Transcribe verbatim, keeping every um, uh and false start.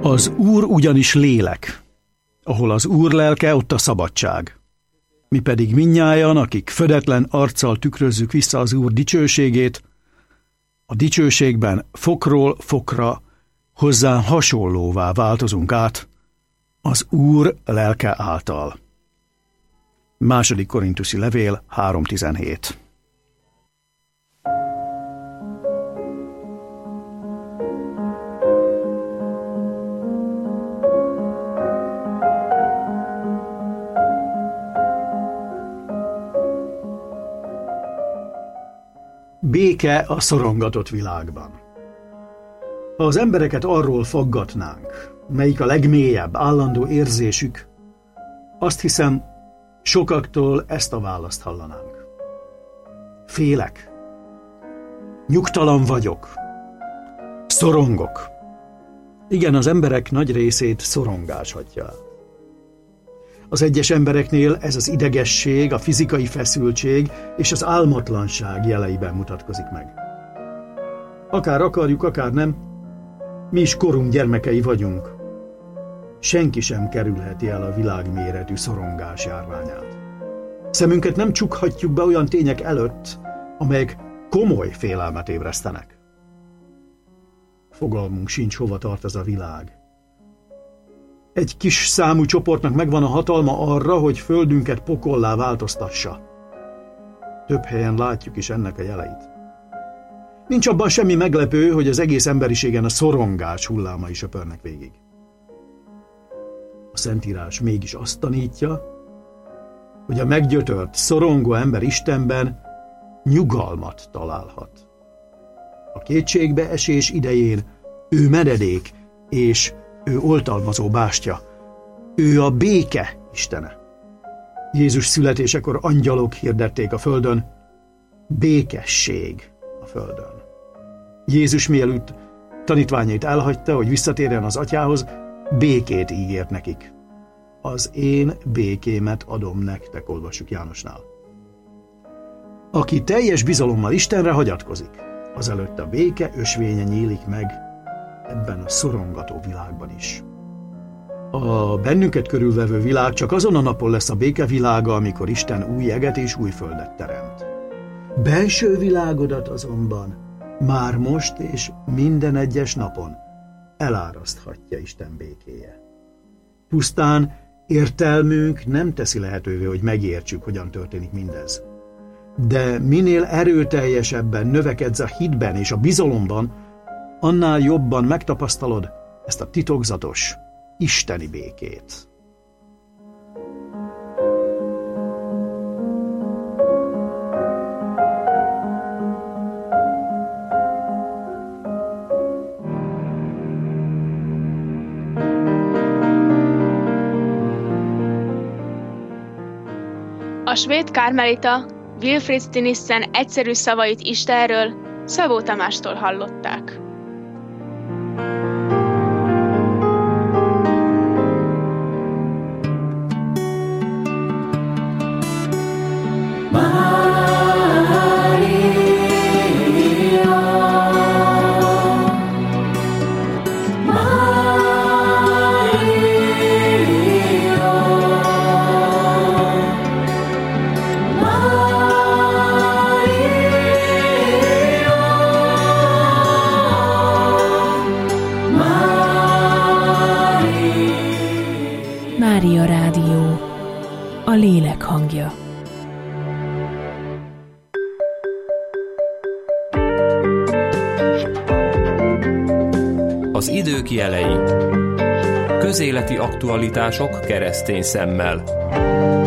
Az Úr ugyanis lélek. Ahol az Úr lelke, ott a szabadság. Mi pedig mindnyájan, akik födetlen arccal tükrözzük vissza az Úr dicsőségét, a dicsőségben fokról fokra hozzá hasonlóvá változunk át az Úr lelke által. Második Korintusi levél három tizenhét. Béke a szorongatott világban. Ha az embereket arról faggatnánk, melyik a legmélyebb, állandó érzésük, azt hiszem, sokaktól ezt a választ hallanánk. Félek. Nyugtalan vagyok. Szorongok. Igen, az emberek nagy részét szorongás hagyja el. Az egyes embereknél ez az idegesség, a fizikai feszültség és az álmatlanság jeleiben mutatkozik meg. Akár akarjuk, akár nem, mi is korunk gyermekei vagyunk. Senki sem kerülheti el a világméretű szorongás járványát. Szemünket nem csukhatjuk be olyan tények előtt, amelyek komoly félelmet ébresztenek. Fogalmunk sincs, hova tart ez a világ. Egy kis számú csoportnak megvan a hatalma arra, hogy földünket pokollá változtassa. Több helyen látjuk is ennek a jeleit. Nincs abban semmi meglepő, hogy az egész emberiségen a szorongás hullámai söpörnek végig. A Szentírás mégis azt tanítja, hogy a meggyötört, szorongó ember Istenben nyugalmat találhat. A kétségbe esés idején ő menedék és ő oltalmazó bástya. Ő a béke istene. Jézus születésekor angyalok hirdették a földön, békesség a földön. Jézus mielőtt tanítványait elhagyta, hogy visszatérjen az atyához, békét ígért nekik. Az én békémet adom nektek, olvassuk Jánosnál. Aki teljes bizalommal Istenre hagyatkozik, azelőtt a béke ösvénye nyílik meg ebben a szorongató világban is. A bennünket körülvevő világ csak azon a napon lesz a béke világa, amikor Isten új eget és új földet teremt. Belső világodat azonban már most és minden egyes napon eláraszthatja Isten békéje. Pusztán értelmünk nem teszi lehetővé, hogy megértsük, hogyan történik mindez. De minél erőteljesebben növekedsz a hitben és a bizalomban, annál jobban megtapasztalod ezt a titokzatos, isteni békét. A svéd kármelita Wilfrid Stinissen egyszerű szavait Istenről Szabó Tamástól hallották. Mária Rádió, a lélek hangja. Az idők jelei. Közéleti aktualitások keresztény szemmel.